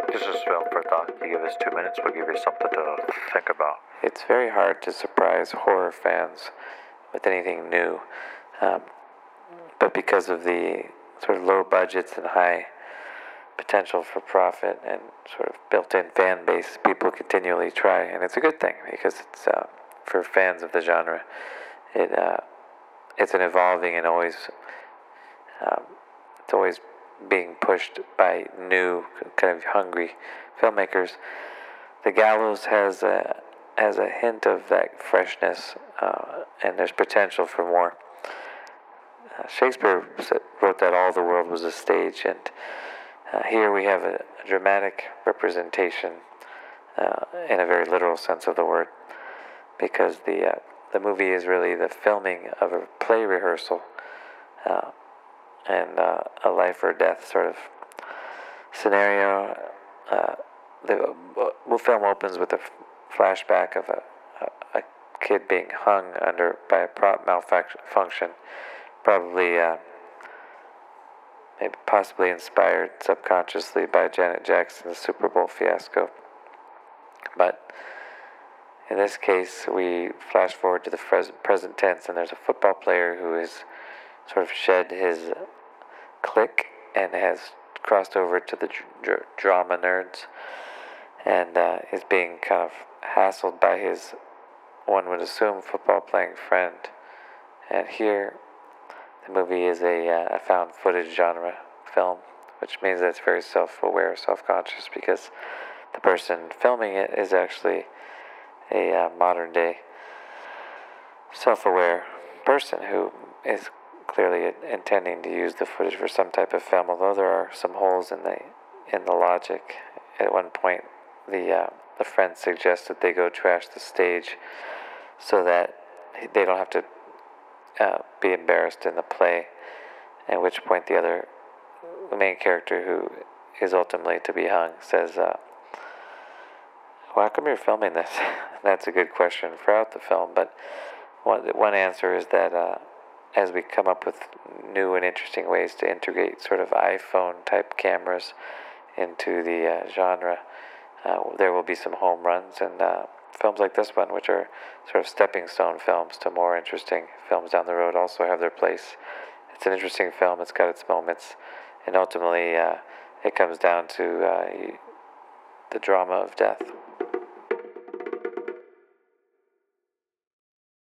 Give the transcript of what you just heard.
This is film for thought. You give us 2 minutes, we'll give you something to think about. It's very hard to surprise horror fans with anything new, but because of the sort of low budgets and high potential for profit and sort of built-in fan base, people continually try, and it's a good thing because it's for fans of the genre. It's an evolving and it's always being pushed by new, kind of hungry filmmakers. The Gallows has a hint of that freshness, and there's potential for more. Shakespeare wrote that all the world was a stage, and here we have a dramatic representation in a very literal sense of the word, because the movie is really the filming of a play rehearsal and a life or death sort of scenario. The film opens with a flashback of a kid being hung by a prop malfunction, probably maybe possibly inspired subconsciously by Janet Jackson's Super Bowl fiasco. But in this case, we flash forward to the present tense, and there's a football player who has sort of shed his clique and has crossed over to the drama nerds, and is being kind of hassled by his, one would assume, football playing friend. And here, the movie is a found footage genre film, which means that it's very self-aware, self-conscious, because the person filming it is actually a modern day self-aware person who is clearly intending to use the footage for some type of film, although there are some holes in the logic. At one point, the friend suggests that they go trash the stage so that they don't have to be embarrassed in the play, at which point the main character, who is ultimately to be hung, says, well, how come you're filming this? That's a good question throughout the film, but one answer is that as we come up with new and interesting ways to integrate sort of iPhone-type cameras into the genre, there will be some home runs, and films like this one, which are sort of stepping stone films to more interesting films down the road, also have their place. It's an interesting film, it's got its moments, and ultimately it comes down to the drama of death.